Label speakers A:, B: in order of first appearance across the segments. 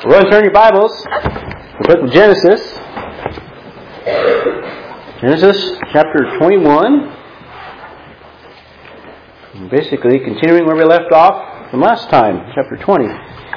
A: We're going to turn your Bibles to the book of Genesis. Genesis chapter 21. Basically continuing where we left off from last time, chapter 20.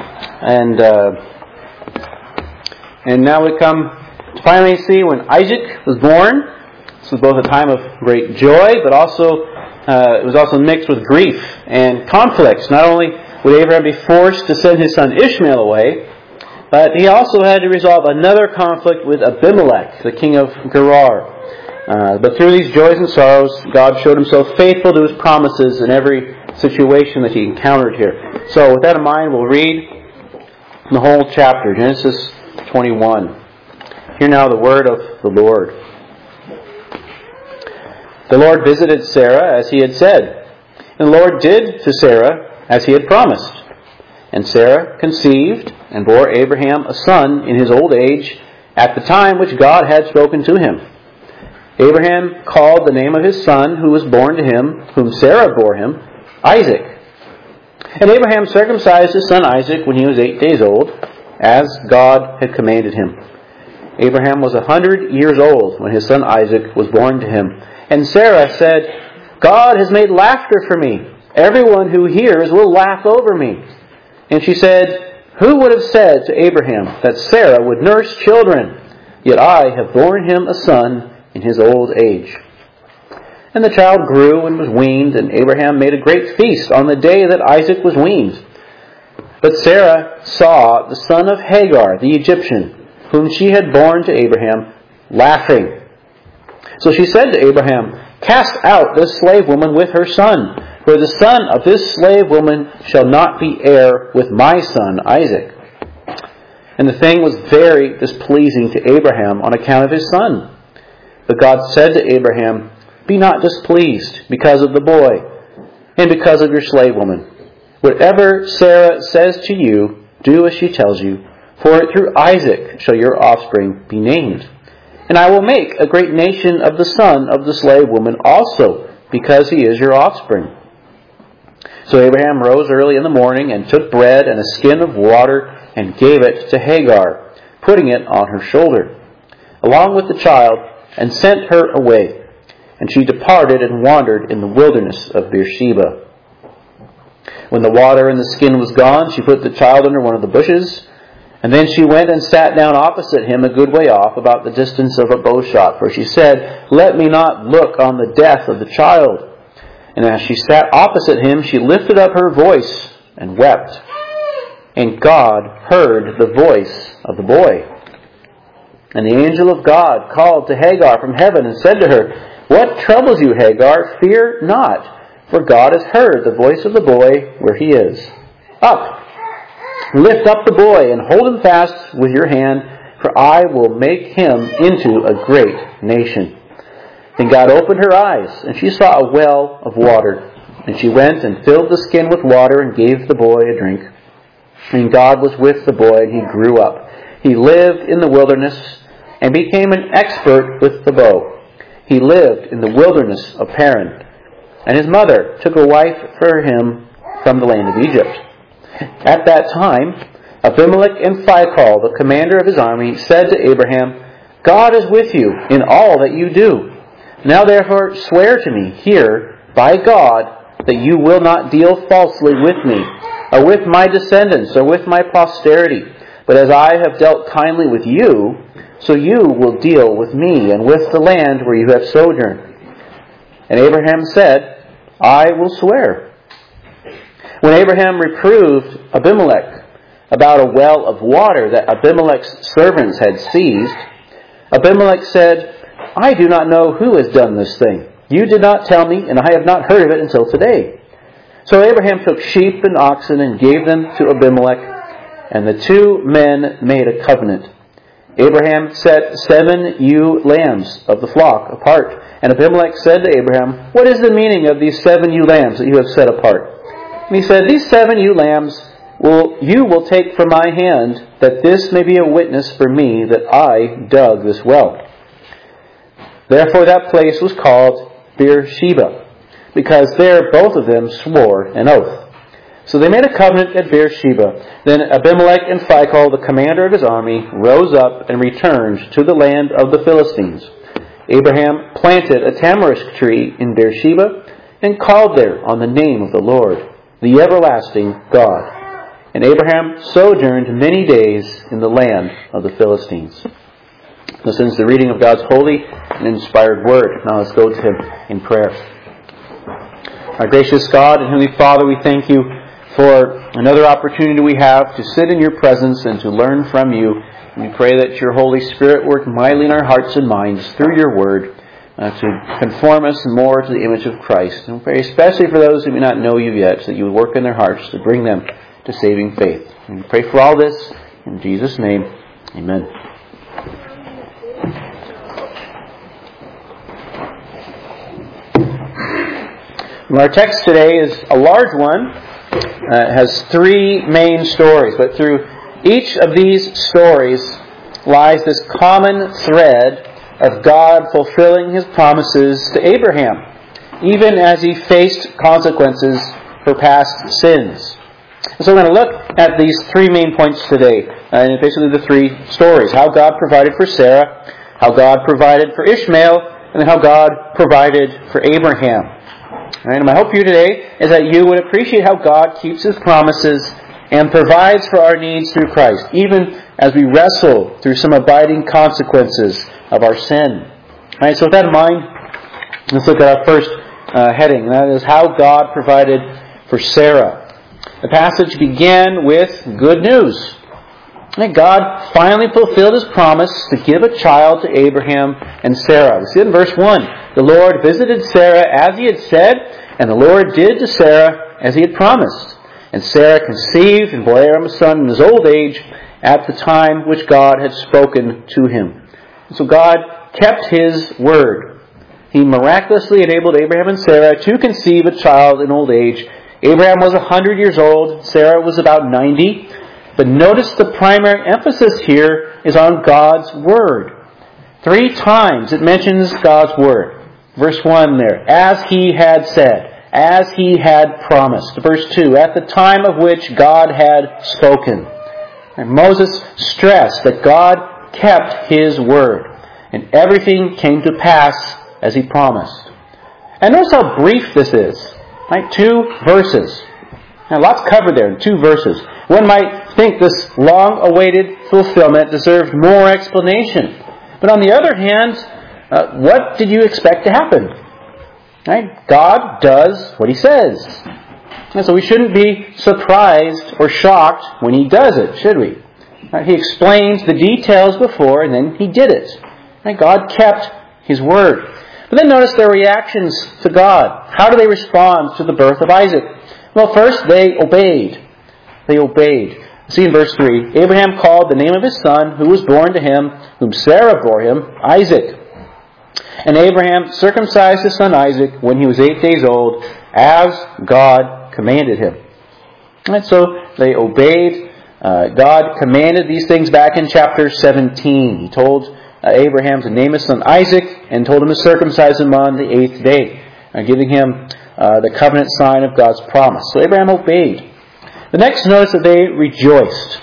A: And now we come to finally see when Isaac was born. This was both a time of great joy, but also it was also mixed with grief and conflicts. Not only would Abraham be forced to send his son Ishmael away, but he also had to resolve another conflict with Abimelech, the king of Gerar. But through these joys and sorrows, God showed himself faithful to his promises in every situation that he encountered here. So with that in mind, we'll read the whole chapter, Genesis 21. Hear now the word of the Lord. The Lord visited Sarah as he had said, and the Lord did to Sarah as he had promised. And Sarah conceived and bore Abraham a son in his old age at the time which God had spoken to him. Abraham called the name of his son who was born to him, whom Sarah bore him, Isaac. And Abraham circumcised his son Isaac when he was 8 days old, as God had commanded him. Abraham was 100 years old when his son Isaac was born to him. And Sarah said, God has made laughter for me. Everyone who hears will laugh over me. And she said, who would have said to Abraham that Sarah would nurse children? Yet I have borne him a son in his old age. And the child grew and was weaned, and Abraham made a great feast on the day that Isaac was weaned. But Sarah saw the son of Hagar, the Egyptian, whom she had borne to Abraham, laughing. So she said to Abraham, cast out this slave woman with her son, for the son of this slave woman shall not be heir with my son Isaac. And the thing was very displeasing to Abraham on account of his son. But God said to Abraham, be not displeased because of the boy, and because of your slave woman. Whatever Sarah says to you, do as she tells you, for through Isaac shall your offspring be named. And I will make a great nation of the son of the slave woman also, because he is your offspring. So Abraham rose early in the morning and took bread and a skin of water and gave it to Hagar, putting it on her shoulder, along with the child, and sent her away. And she departed and wandered in the wilderness of Beersheba. When the water in the skin was gone, she put the child under one of the bushes, and then she went and sat down opposite him a good way off, about the distance of a bow shot. For she said, let me not look on the death of the child. And as she sat opposite him, she lifted up her voice and wept. And God heard the voice of the boy. And the angel of God called to Hagar from heaven and said to her, what troubles you, Hagar? Fear not, for God has heard the voice of the boy where he is. Up, lift up the boy and hold him fast with your hand, for I will make him into a great nation. Then God opened her eyes, and she saw a well of water. And she went and filled the skin with water and gave the boy a drink. And God was with the boy, and he grew up. He lived in the wilderness and became an expert with the bow. He lived in the wilderness of Paran. And his mother took a wife for him from the land of Egypt. At that time, Abimelech and Phicol, the commander of his army, said to Abraham, God is with you in all that you do. Now therefore swear to me here by God that you will not deal falsely with me, or with my descendants, or with my posterity. But as I have dealt kindly with you, so you will deal with me and with the land where you have sojourned. And Abraham said, I will swear. When Abraham reproved Abimelech about a well of water that Abimelech's servants had seized, Abimelech said, I do not know who has done this thing. You did not tell me, and I have not heard of it until today. So Abraham took sheep and oxen and gave them to Abimelech, and the two men made a covenant. Abraham set 7 ewe lambs of the flock apart. And Abimelech said to Abraham, what is the meaning of these 7 ewe lambs that you have set apart? And he said, these 7 ewe lambs you will take from my hand, that this may be a witness for me that I dug this well. Therefore that place was called Beersheba, because there both of them swore an oath. So they made a covenant at Beersheba. Then Abimelech and Phicol, the commander of his army, rose up and returned to the land of the Philistines. Abraham planted a tamarisk tree in Beersheba and called there on the name of the Lord, the everlasting God. And Abraham sojourned many days in the land of the Philistines. This ends the reading of God's holy and inspired word. Now let's go to Him in prayer. Our gracious God and Heavenly Father, we thank You for another opportunity we have to sit in Your presence and to learn from You. And we pray that Your Holy Spirit work mightily in our hearts and minds through Your word to conform us more to the image of Christ. And we pray especially for those who may not know You yet, so that You would work in their hearts to bring them to saving faith. And we pray for all this in Jesus' name. Amen. Well, our text today is a large one. It has three main stories, but through each of these stories lies this common thread of God fulfilling His promises to Abraham, even as he faced consequences for past sins. So we're going to look at these three main points today, and basically the three stories: how God provided for Sarah, how God provided for Ishmael, and then how God provided for Abraham. All right, and my hope for you today is that you would appreciate how God keeps His promises and provides for our needs through Christ, even as we wrestle through some abiding consequences of our sin. All right, so with that in mind, let's look at our first heading, and that is how God provided for Sarah. The passage began with good news. God finally fulfilled His promise to give a child to Abraham and Sarah. We see it in verse 1. The Lord visited Sarah as He had said, and the Lord did to Sarah as He had promised. And Sarah conceived and bore Abraham a son in his old age at the time which God had spoken to him. And so God kept His word. He miraculously enabled Abraham and Sarah to conceive a child in old age. Abraham was 100 years old. Sarah was about 90. But notice the primary emphasis here is on God's word. 3 times it mentions God's word. Verse 1 there, as He had said, as He had promised. Verse 2, at the time of which God had spoken. And Moses stressed that God kept His word, and everything came to pass as He promised. And notice how brief this is. Right? 2 verses. Now, lots covered there in 2 verses. One might think this long-awaited fulfillment deserved more explanation. But on the other hand, what did you expect to happen? Right? God does what He says. And so we shouldn't be surprised or shocked when He does it, should we? Right? He explains the details before, and then He did it. Right? God kept His word. But then notice their reactions to God. How do they respond to the birth of Isaac? Well, first, they obeyed. They obeyed. See in verse 3, Abraham called the name of his son, who was born to him, whom Sarah bore him, Isaac. And Abraham circumcised his son Isaac when he was 8 days old, as God commanded him. And so they obeyed. God commanded these things back in chapter 17. He told Abraham to name his son Isaac and told him to circumcise him on the 8th day, giving him the covenant sign of God's promise. So Abraham obeyed. The next, notice that they rejoiced.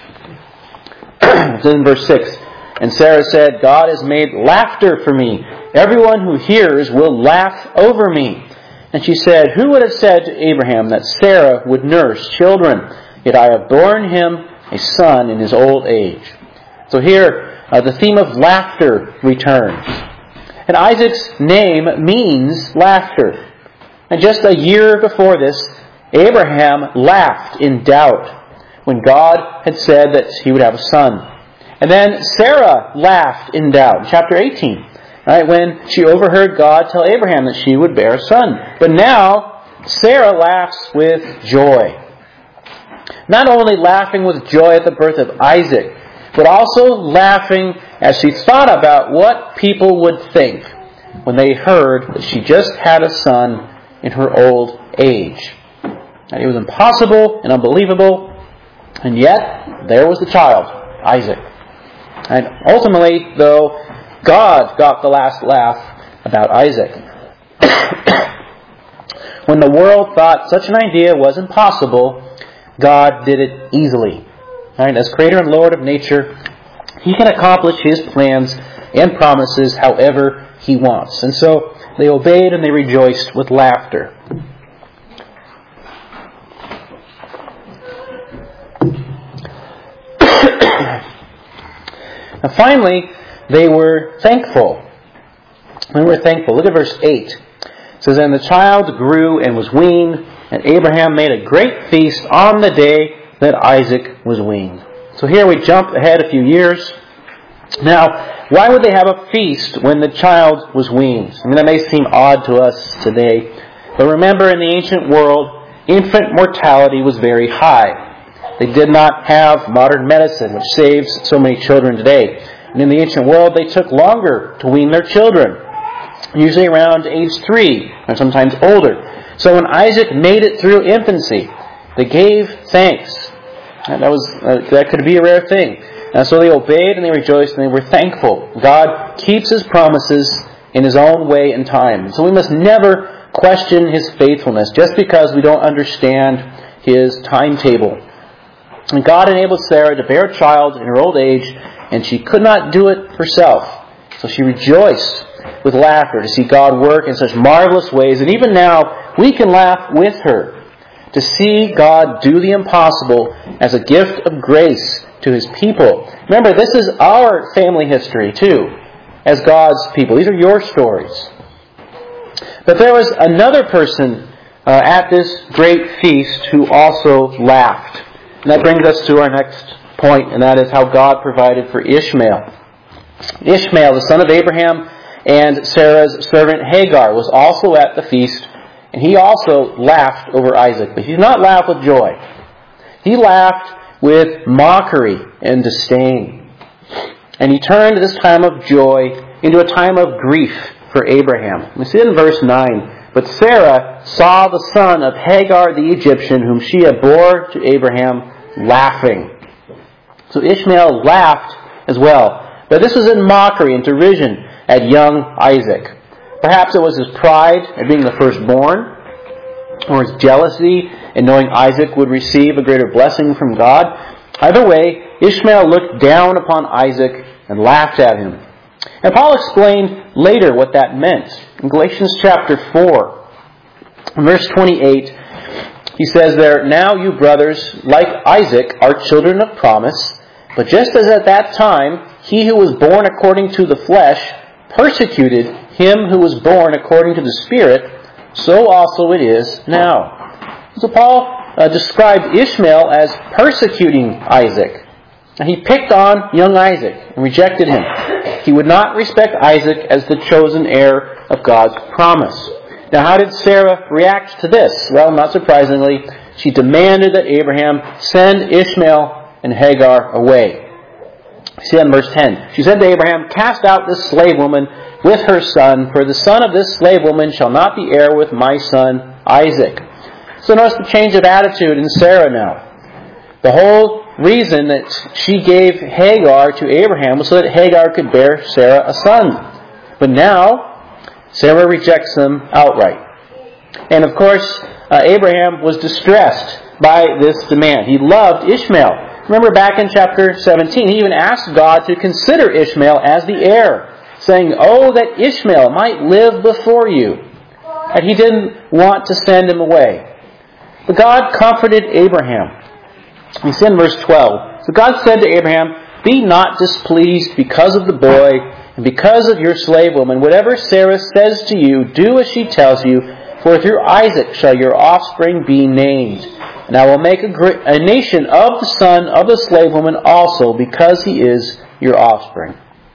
A: It's in verse 6. And Sarah said, God has made laughter for me. Everyone who hears will laugh over me. And she said, who would have said to Abraham that Sarah would nurse children? Yet I have borne him a son in his old age. So here, the theme of laughter returns. And Isaac's name means laughter. And just a year before this, Abraham laughed in doubt when God had said that he would have a son. And then Sarah laughed in doubt. Chapter 18, right, when she overheard God tell Abraham that she would bear a son. But now, Sarah laughs with joy. Not only laughing with joy at the birth of Isaac, but also laughing as she thought about what people would think when they heard that she just had a son in her old age. And it was impossible and unbelievable, and yet there was the child, Isaac. And ultimately, though, God got the last laugh about Isaac. When the world thought such an idea was impossible, God did it easily. Right? As Creator and Lord of nature, He can accomplish His plans and promises however He wants. And so they obeyed and they rejoiced with laughter. Now finally, they were thankful. They were thankful. Look at verse 8. It says, "And the child grew and was weaned, and Abraham made a great feast on the day that Isaac was weaned." So here we jump ahead a few years. Now, why would they have a feast when the child was weaned? I mean, that may seem odd to us today. But remember, in the ancient world, infant mortality was very high. They did not have modern medicine, which saves so many children today. And in the ancient world, they took longer to wean their children, usually around age 3, or sometimes older. So when Isaac made it through infancy, they gave thanks. And that could be a rare thing. And so they obeyed and they rejoiced and they were thankful. God keeps His promises in His own way and time. So we must never question His faithfulness just because we don't understand His timetable. And God enabled Sarah to bear a child in her old age, and she could not do it herself. So she rejoiced with laughter to see God work in such marvelous ways. And even now, we can laugh with her to see God do the impossible as a gift of grace to His people. Remember, this is our family history too, as God's people. These are your stories. But there was another person at this great feast who also laughed. And that brings us to our next point, and that is how God provided for Ishmael. Ishmael, the son of Abraham and Sarah's servant Hagar, was also at the feast, and he also laughed over Isaac. But he did not laugh with joy. He laughed with mockery and disdain. And he turned this time of joy into a time of grief for Abraham. We see it in verse 9. "But Sarah saw the son of Hagar the Egyptian, whom she had bore to Abraham, laughing." So Ishmael laughed as well. But this was in mockery and derision at young Isaac. Perhaps it was his pride at being the firstborn, or his jealousy in knowing Isaac would receive a greater blessing from God. Either way, Ishmael looked down upon Isaac and laughed at him. And Paul explained later what that meant. In Galatians chapter 4, verse 28, he says there, "Now you brothers, like Isaac, are children of promise. But just as at that time, he who was born according to the flesh persecuted him who was born according to the Spirit, so also it is now." So Paul described Ishmael as persecuting Isaac. And he picked on young Isaac and rejected him. He would not respect Isaac as the chosen heir of God's promise. Now, how did Sarah react to this? Well, not surprisingly, she demanded that Abraham send Ishmael and Hagar away. See that in verse 10. She said to Abraham, "Cast out this slave woman with her son, for the son of this slave woman shall not be heir with my son Isaac." So notice the change of attitude in Sarah now. The whole reason that she gave Hagar to Abraham was so that Hagar could bear Sarah a son. But now, Sarah rejects them outright. And of course, Abraham was distressed by this demand. He loved Ishmael. Remember back in chapter 17, he even asked God to consider Ishmael as the heir, saying, "Oh, that Ishmael might live before you." And he didn't want to send him away. But God comforted Abraham. We see in verse 12, "So God said to Abraham, 'Be not displeased because of the boy and because of your slave woman. Whatever Sarah says to you, do as she tells you, for through Isaac shall your offspring be named. And I will make a nation of the son of the slave woman also, because he is your offspring.'"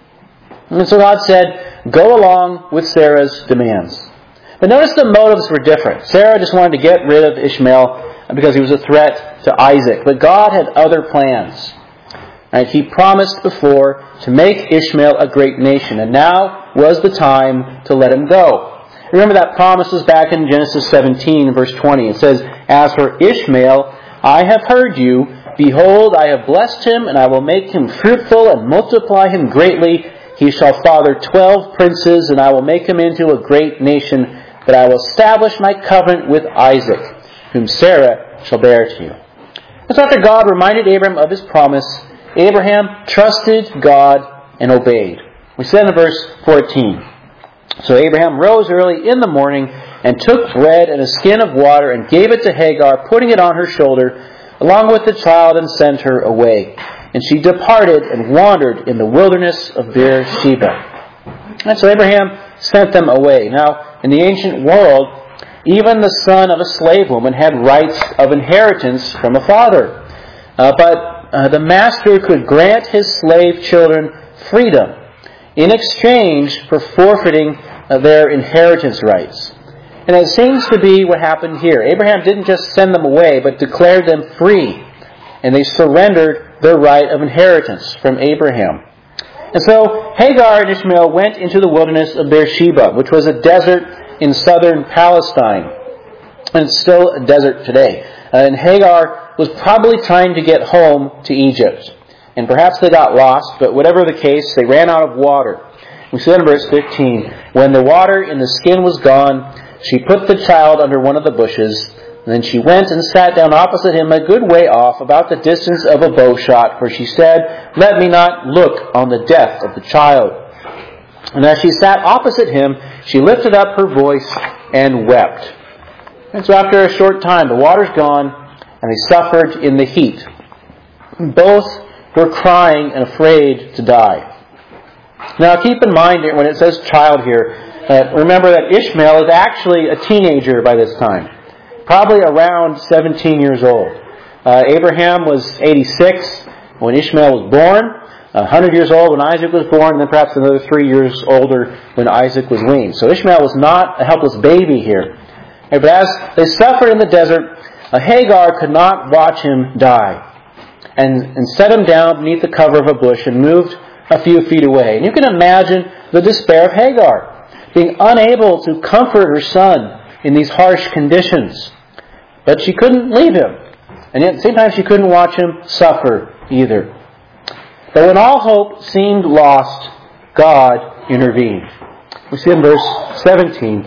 A: And so God said, "Go along with Sarah's demands." But notice the motives were different. Sarah just wanted to get rid of Ishmael because he was a threat to Isaac. But God had other plans. And He promised before to make Ishmael a great nation. And now was the time to let him go. Remember that promise was back in Genesis 17, verse 20. It says, "As for Ishmael, I have heard you. Behold, I have blessed him, and I will make him fruitful and multiply him greatly. He shall father 12 princes, and I will make him into a great nation. But I will establish my covenant with Isaac, whom Sarah shall bear to you." And so after God reminded Abraham of his promise, Abraham trusted God and obeyed. We said in verse 14, "So Abraham rose early in the morning and took bread and a skin of water and gave it to Hagar, putting it on her shoulder, along with the child, and sent her away. And she departed and wandered in the wilderness of Beersheba." And so Abraham sent them away. Now, in the ancient world, even the son of a slave woman had rights of inheritance from a father. But the master could grant his slave children freedom in exchange for forfeiting their inheritance rights. And it seems to be what happened here. Abraham didn't just send them away, but declared them free. And they surrendered their right of inheritance from Abraham. And so Hagar and Ishmael went into the wilderness of Beersheba, which was a desert in southern Palestine. And it's still a desert today. And Hagar was probably trying to get home to Egypt. And perhaps they got lost, but whatever the case, they ran out of water. We see in verse 15, "When the water in the skin was gone, she put the child under one of the bushes. And then she went and sat down opposite him a good way off, about the distance of a bow shot, for she said, 'Let me not look on the death of the child.' And as she sat opposite him, she lifted up her voice and wept." And so after a short time, the water's gone, and they suffered in the heat. Both were crying and afraid to die. Now keep in mind when it says child here, remember that Ishmael is actually a teenager by this time. Probably around 17 years old. Abraham was 86 when Ishmael was born, 100 years old when Isaac was born, and then perhaps another 3 years older when Isaac was weaned. So Ishmael was not a helpless baby here. But as they suffered in the desert, Hagar could not watch him die, and set him down beneath the cover of a bush and moved a few feet away. And you can imagine the despair of Hagar, being unable to comfort her son in these harsh conditions. But she couldn't leave him. And yet at the same time she couldn't watch him suffer either. But when all hope seemed lost, God intervened. We see in verse 17,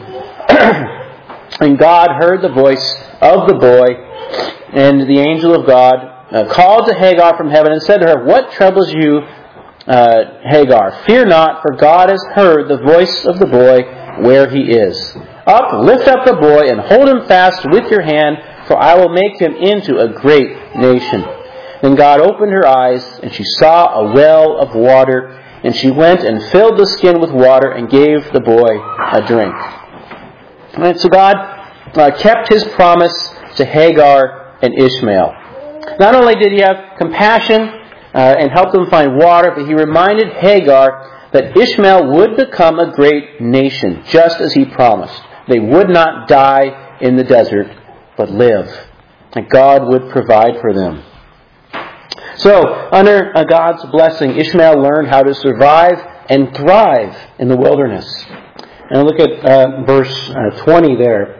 A: "And God heard the voice of the boy, and the angel of God called to Hagar from heaven and said to her, 'What troubles you, Hagar? Fear not, for God has heard the voice of the boy where he is. Lift up the boy and hold him fast with your hand, for I will make him into a great nation.' Then God opened her eyes, and she saw a well of water, and she went and filled the skin with water and gave the boy a drink." And so God kept His promise to Hagar and Ishmael. Not only did He have compassion and help them find water, but He reminded Hagar that Ishmael would become a great nation, just as He promised. They would not die in the desert, but live. And God would provide for them. So, under God's blessing, Ishmael learned how to survive and thrive in the wilderness. And look at verse 20 there.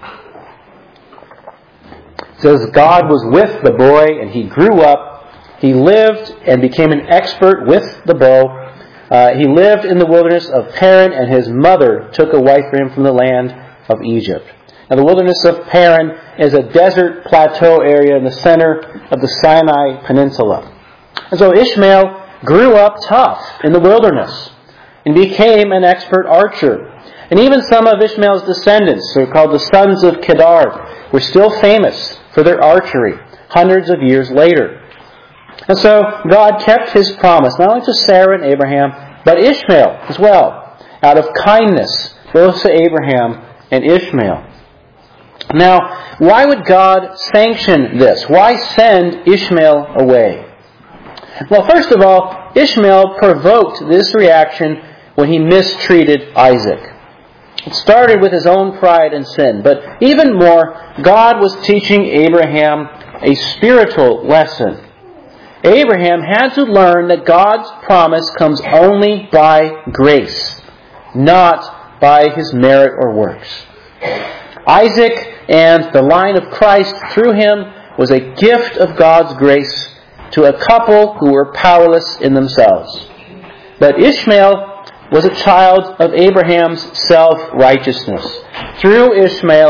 A: It says, "God was with the boy, and he grew up. He lived and became an expert with the bow. He lived in the wilderness of Paran, and his mother took a wife for him from the land of Egypt." Now, the wilderness of Paran is a desert plateau area in the center of the Sinai Peninsula. And so Ishmael grew up tough in the wilderness and became an expert archer. And even some of Ishmael's descendants, who are called the sons of Kedar, were still famous for their archery hundreds of years later. And so God kept His promise, not only to Sarah and Abraham, but Ishmael as well, out of kindness, both to Abraham and Ishmael. Now, why would God sanction this? Why send Ishmael away? Well, first of all, Ishmael provoked this reaction when he mistreated Isaac. It started with his own pride and sin, but even more, God was teaching Abraham a spiritual lesson. Abraham had to learn that God's promise comes only by grace, not by his merit or works. Isaac and the line of Christ through him was a gift of God's grace to a couple who were powerless in themselves. But Ishmael was a child of Abraham's self-righteousness. Through Ishmael,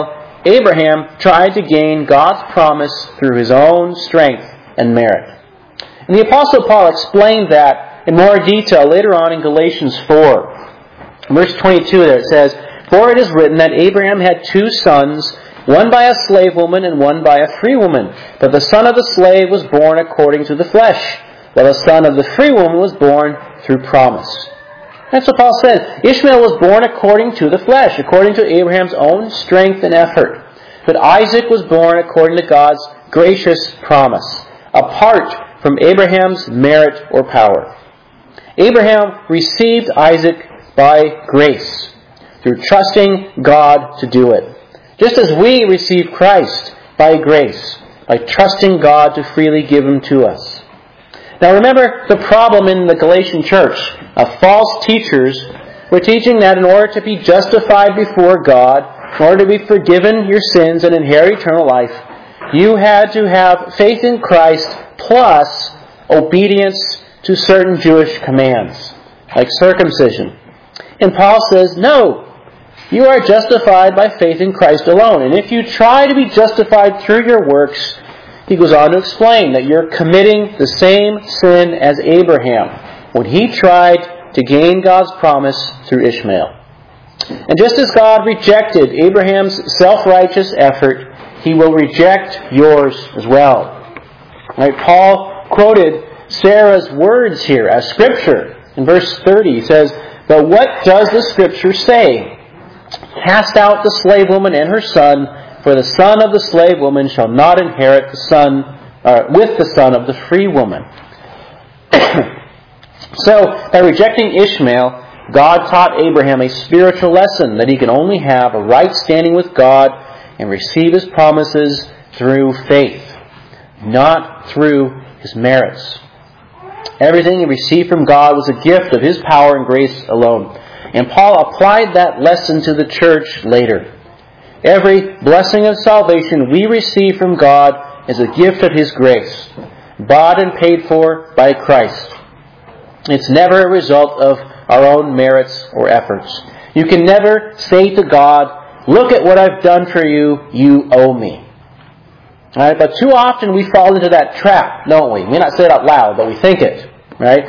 A: Abraham tried to gain God's promise through his own strength and merit. And the Apostle Paul explained that in more detail later on in Galatians 4. Verse 22 there it says, "For it is written that Abraham had two sons, one by a slave woman and one by a free woman. But the son of the slave was born according to the flesh, while the son of the free woman was born through promise." That's what Paul says. Ishmael was born according to the flesh, according to Abraham's own strength and effort. But Isaac was born according to God's gracious promise, apart from Abraham's merit or power. Abraham received Isaac by grace, through trusting God to do it. Just as we receive Christ by grace, by trusting God to freely give Him to us. Now remember the problem in the Galatian church. False teachers were teaching that in order to be justified before God, in order to be forgiven your sins and inherit eternal life, you had to have faith in Christ plus obedience to certain Jewish commands, like circumcision. And Paul says, no, you are justified by faith in Christ alone. And if you try to be justified through your works, he goes on to explain that you're committing the same sin as Abraham when he tried to gain God's promise through Ishmael. And just as God rejected Abraham's self-righteous effort, He will reject yours as well. Right? Paul quoted Sarah's words here as Scripture. In verse 30 he says, "But what does the Scripture say? Cast out the slave woman and her son, for the son of the slave woman shall not inherit with the son of the free woman." So, by rejecting Ishmael, God taught Abraham a spiritual lesson that he can only have a right standing with God and receive His promises through faith, not through his merits. Everything he received from God was a gift of His power and grace alone. And Paul applied that lesson to the church later. Every blessing of salvation we receive from God is a gift of His grace, bought and paid for by Christ. It's never a result of our own merits or efforts. You can never say to God, "Look at what I've done for you, you owe me." Right? But too often we fall into that trap, don't we? We may not say it out loud, but we think it. Right?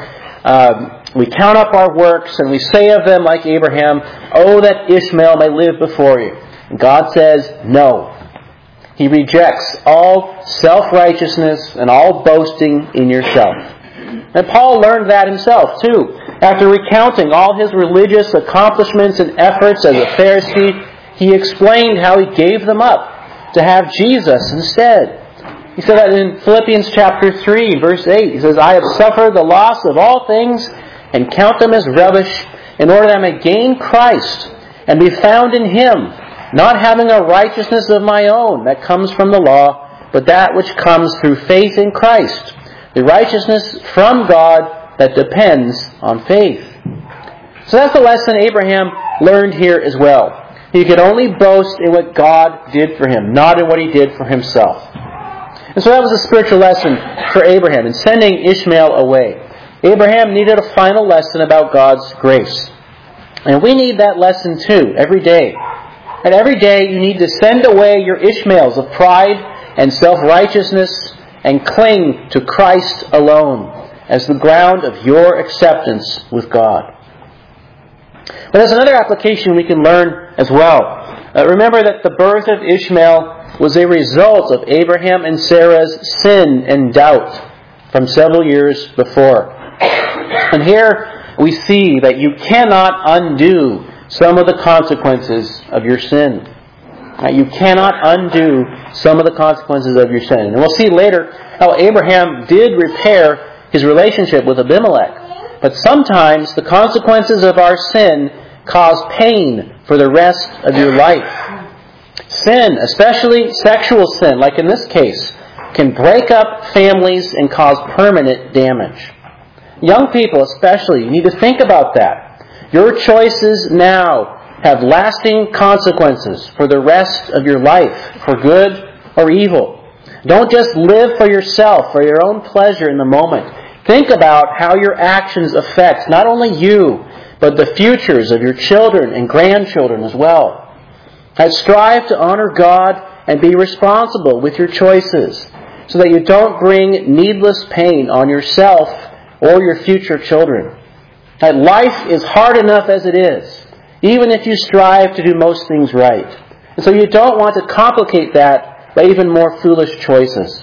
A: We count up our works and we say of them like Abraham, "Oh, that Ishmael may live before you." And God says, no. He rejects all self-righteousness and all boasting in yourself. And Paul learned that himself too. After recounting all his religious accomplishments and efforts as a Pharisee, he explained how he gave them up to have Jesus instead. He said that in Philippians chapter 3, verse 8. He says, "I have suffered the loss of all things and count them as rubbish in order that I may gain Christ and be found in Him, not having a righteousness of my own that comes from the law, but that which comes through faith in Christ, the righteousness from God that depends on faith." So that's the lesson Abraham learned here as well. He could only boast in what God did for him, not in what he did for himself. And so that was a spiritual lesson for Abraham in sending Ishmael away. Abraham needed a final lesson about God's grace. And we need that lesson too, every day. And every day you need to send away your Ishmaels of pride and self-righteousness and cling to Christ alone as the ground of your acceptance with God. But there's another application we can learn as well. Remember that the birth of Ishmael was a result of Abraham and Sarah's sin and doubt from several years before. And here we see that you cannot undo some of the consequences of your sin. You cannot undo some of the consequences of your sin. And we'll see later how Abraham did repair his relationship with Abimelech. But sometimes the consequences of our sin cause pain for the rest of your life. Sin, especially sexual sin, like in this case, can break up families and cause permanent damage. Young people especially, you need to think about that. Your choices now have lasting consequences for the rest of your life, for good or evil. Don't just live for yourself, for your own pleasure in the moment. Think about how your actions affect not only you, but the futures of your children and grandchildren as well. Strive to honor God and be responsible with your choices so that you don't bring needless pain on yourself or your future children. Life is hard enough as it is, even if you strive to do most things right. And so you don't want to complicate that by even more foolish choices.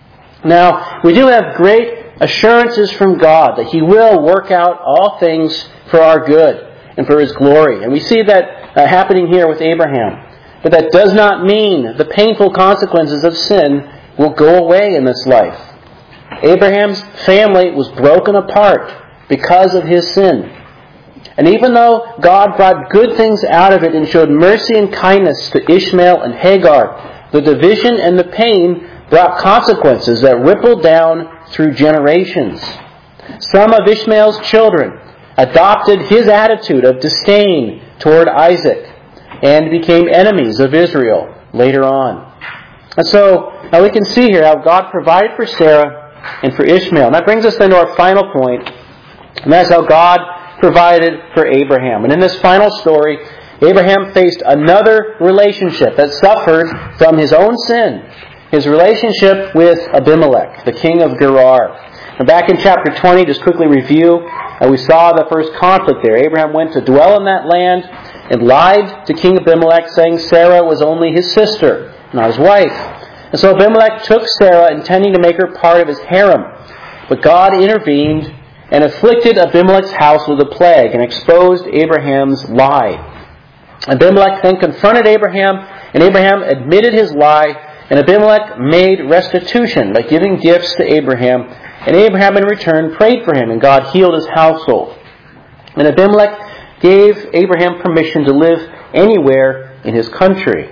A: Now, we do have great assurances from God that He will work out all things for our good and for His glory. And we see that happening here with Abraham. But that does not mean the painful consequences of sin will go away in this life. Abraham's family was broken apart because of his sin. And even though God brought good things out of it and showed mercy and kindness to Ishmael and Hagar, the division and the pain brought consequences that rippled down through generations. Some of Ishmael's children adopted his attitude of disdain toward Isaac and became enemies of Israel later on. And so now we can see here how God provided for Sarah and for Ishmael. And that brings us then to our final point, and that's how God provided for Abraham. And in this final story, Abraham faced another relationship that suffered from his own sin, his relationship with Abimelech, the king of Gerar. And back in chapter 20, just quickly review, we saw the first conflict there. Abraham went to dwell in that land and lied to King Abimelech, saying Sarah was only his sister, not his wife. And so Abimelech took Sarah, intending to make her part of his harem. But God intervened and afflicted Abimelech's house with a plague and exposed Abraham's lie. Abimelech then confronted Abraham, and Abraham admitted his lie, and Abimelech made restitution by giving gifts to Abraham, and Abraham in return prayed for him, and God healed his household. And Abimelech gave Abraham permission to live anywhere in his country.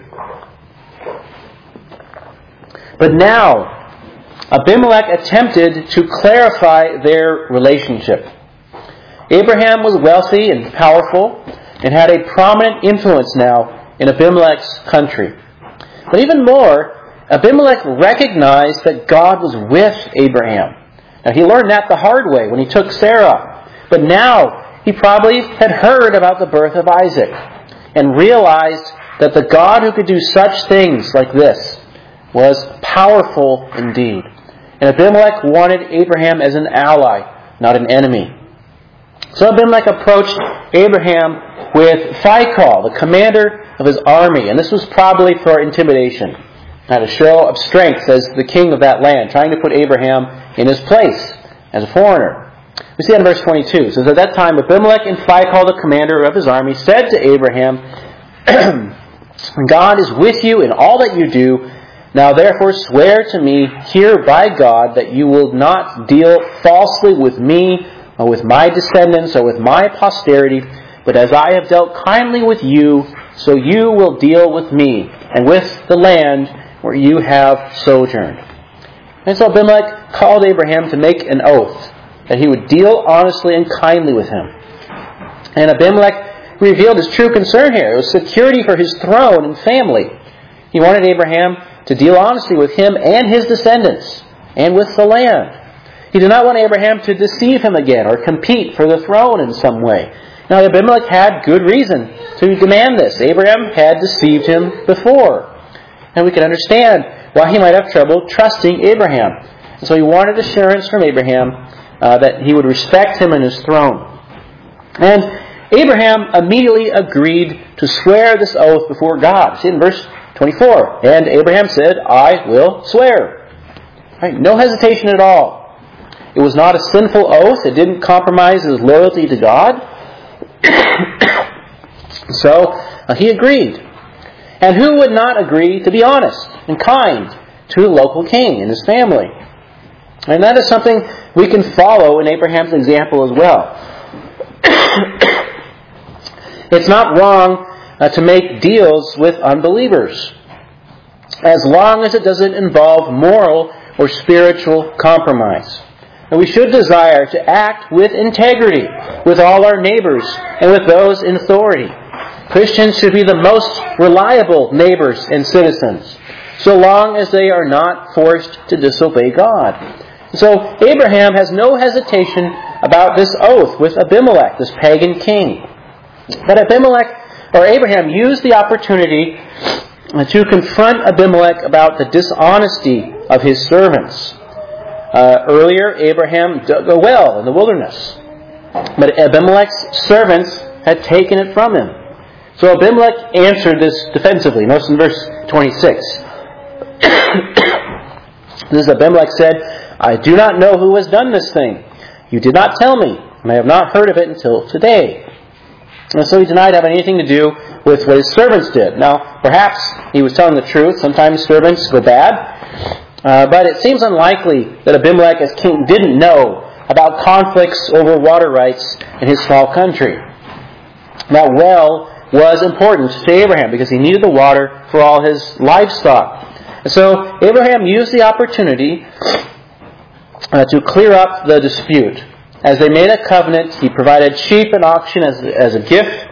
A: But now, Abimelech attempted to clarify their relationship. Abraham was wealthy and powerful and had a prominent influence now in Abimelech's country. But even more, Abimelech recognized that God was with Abraham. Now, he learned that the hard way when he took Sarah. But now, he probably had heard about the birth of Isaac and realized that the God who could do such things like this was powerful indeed. And Abimelech wanted Abraham as an ally, not an enemy. So Abimelech approached Abraham with Phicol, the commander of his army. And this was probably for intimidation, not a show of strength as the king of that land, trying to put Abraham in his place as a foreigner. We see that in verse 22. It says, at that time Abimelech and Phicol, the commander of his army, said to Abraham, God is with you in all that you do. Now therefore swear to me here by God that you will not deal falsely with me or with my descendants or with my posterity, but as I have dealt kindly with you, so you will deal with me and with the land where you have sojourned. And so Abimelech called Abraham to make an oath that he would deal honestly and kindly with him. And Abimelech revealed his true concern here. It was security for his throne and family. He wanted Abraham to deal honestly with him and his descendants and with the land. He did not want Abraham to deceive him again or compete for the throne in some way. Now Abimelech had good reason to demand this. Abraham had deceived him before. And we can understand why he might have trouble trusting Abraham. And so he wanted assurance from Abraham that he would respect him and his throne. And Abraham immediately agreed to swear this oath before God. See in verse 24. And Abraham said, I will swear. Right? No hesitation at all. It was not a sinful oath. It didn't compromise his loyalty to God. So he agreed. And who would not agree to be honest and kind to the local king and his family? And that is something we can follow in Abraham's example as well. It's not wrong to make deals with unbelievers, as long as it doesn't involve moral or spiritual compromise. And we should desire to act with integrity with all our neighbors and with those in authority. Christians should be the most reliable neighbors and citizens, so long as they are not forced to disobey God. So Abraham has no hesitation about this oath with Abimelech, this pagan king. But Abimelech or Abraham used the opportunity to confront Abimelech about the dishonesty of his servants. Earlier, Abraham dug a well in the wilderness, but Abimelech's servants had taken it from him. So Abimelech answered this defensively. Notice in verse 26. This is Abimelech said, "I do not know who has done this thing. You did not tell me, and I have not heard of it until today." And so he denied having anything to do with what his servants did. Now, perhaps he was telling the truth. Sometimes servants go bad. But it seems unlikely that Abimelech as king didn't know about conflicts over water rights in his small country. That well was important to Abraham because he needed the water for all his livestock. And so Abraham used the opportunity to clear up the dispute. As they made a covenant, he provided sheep and oxen as a gift,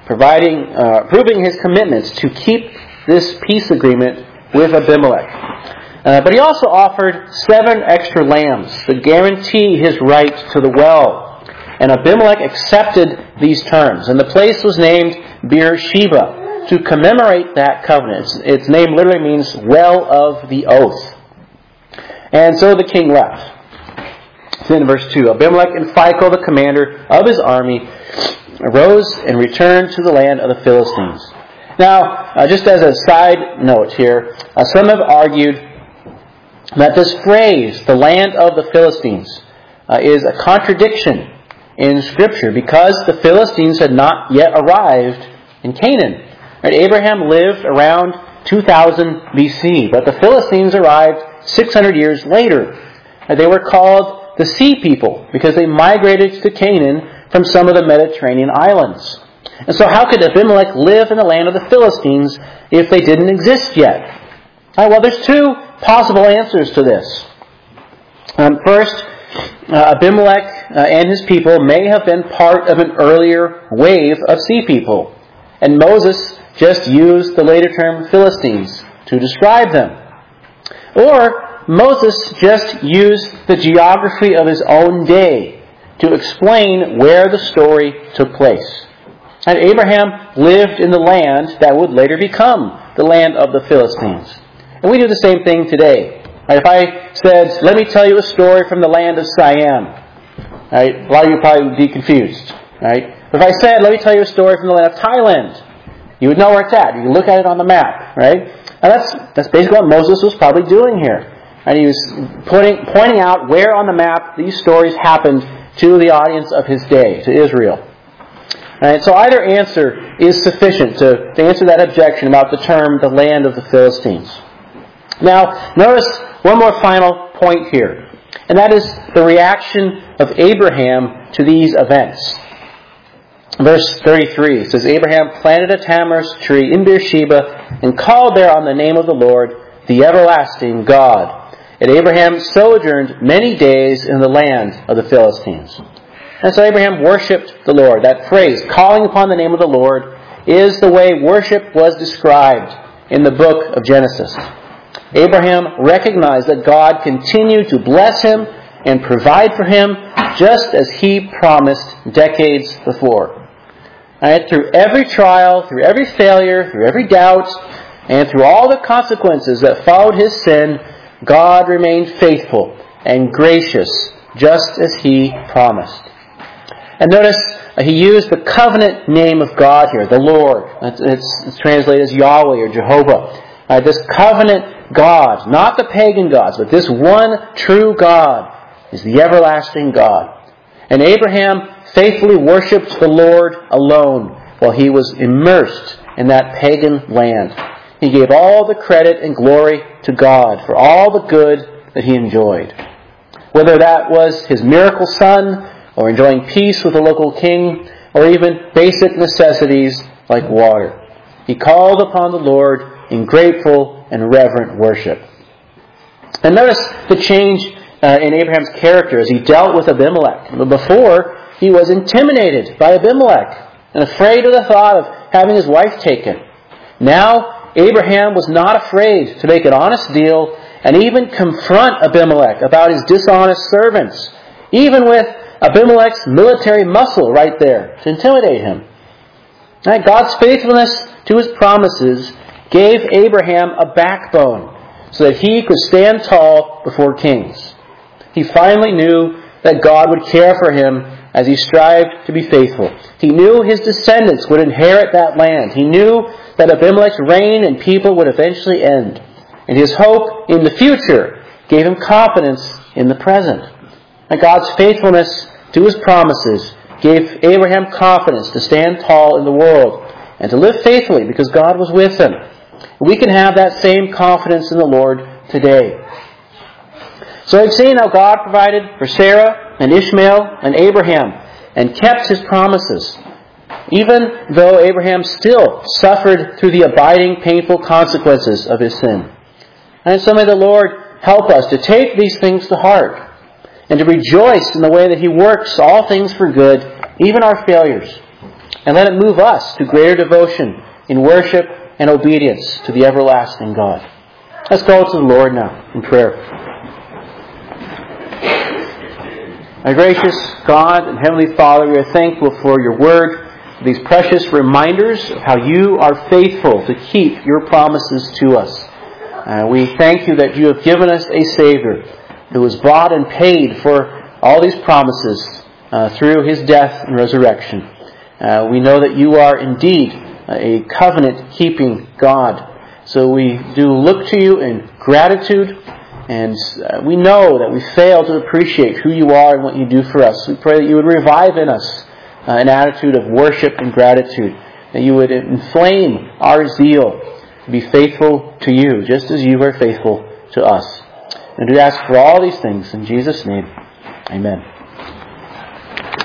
A: proving his commitment to keep this peace agreement with Abimelech. But he also offered 7 extra lambs to guarantee his right to the well. And Abimelech accepted these terms. And the place was named Beersheba to commemorate that covenant. Its name literally means well of the oath. And so the king left. Then in verse 2, Abimelech and Phicol, the commander of his army, arose and returned to the land of the Philistines. Now, just as a side note here, some have argued that this phrase, the land of the Philistines, is a contradiction in Scripture because the Philistines had not yet arrived in Canaan. Right? Abraham lived around 2000 BC, but the Philistines arrived 600 years later. They were called the Sea People because they migrated to Canaan from some of the Mediterranean islands. And so how could Abimelech live in the land of the Philistines if they didn't exist yet? Well, there's 2 possible answers to this. First, Abimelech and his people may have been part of an earlier wave of sea people, and Moses just used the later term Philistines to describe them. Or Moses just used the geography of his own day to explain where the story took place. And Abraham lived in the land that would later become the land of the Philistines. And we do the same thing today. Right? If I said, let me tell you a story from the land of Siam, right? A lot of you probably would be confused. Right? If I said, let me tell you a story from the land of Thailand, you would know where it's at. You can look at it on the map. Right? And that's basically what Moses was probably doing here. And he was pointing out where on the map these stories happened to the audience of his day, to Israel. Right? So either answer is sufficient to answer that objection about the term the land of the Philistines. Now, notice one more final point here, and that is the reaction of Abraham to these events. Verse 33 says, Abraham planted a tamarisk tree in Beersheba and called there on the name of the Lord, the everlasting God. And Abraham sojourned many days in the land of the Philistines. And so Abraham worshipped the Lord. That phrase, calling upon the name of the Lord, is the way worship was described in the book of Genesis. Abraham recognized that God continued to bless him and provide for him just as he promised decades before. And through every trial, through every failure, through every doubt, and through all the consequences that followed his sin, God remained faithful and gracious, just as He promised. And notice, he used the covenant name of God here, the Lord. It's translated as Yahweh or Jehovah. This covenant God, not the pagan gods, but this one true God is the everlasting God. And Abraham faithfully worshipped the Lord alone while he was immersed in that pagan land. He gave all the credit and glory to God for all the good that he enjoyed. Whether that was his miracle son, or enjoying peace with a local king, or even basic necessities like water. He called upon the Lord in grateful and reverent worship. And notice the change in Abraham's character as he dealt with Abimelech. Before, he was intimidated by Abimelech and afraid of the thought of having his wife taken. Now, Abraham was not afraid to make an honest deal and even confront Abimelech about his dishonest servants, even with Abimelech's military muscle right there to intimidate him. Right? God's faithfulness to His promises gave Abraham a backbone so that he could stand tall before kings. He finally knew that God would care for him as he strived to be faithful. He knew his descendants would inherit that land. He knew that Abimelech's reign and people would eventually end. And his hope in the future gave him confidence in the present. And God's faithfulness to His promises gave Abraham confidence to stand tall in the world and to live faithfully because God was with him. We can have that same confidence in the Lord today. So we've seen how God provided for Sarah and Ishmael and Abraham and kept His promises, even though Abraham still suffered through the abiding, painful consequences of his sin. And so may the Lord help us to take these things to heart and to rejoice in the way that He works all things for good, even our failures, and let it move us to greater devotion in worship and obedience to the everlasting God. Let's go to the Lord now in prayer. Our gracious God and Heavenly Father, we are thankful for Your Word, these precious reminders of how You are faithful to keep Your promises to us. We thank You that You have given us a Savior who was bought and paid for all these promises through His death and resurrection. We know that You are indeed a covenant-keeping God. So we do look to You in gratitude, and we know that we fail to appreciate who You are and what You do for us. We pray that You would revive in us an attitude of worship and gratitude, that You would inflame our zeal to be faithful to You, just as You are faithful to us. And we ask for all these things in Jesus' name. Amen.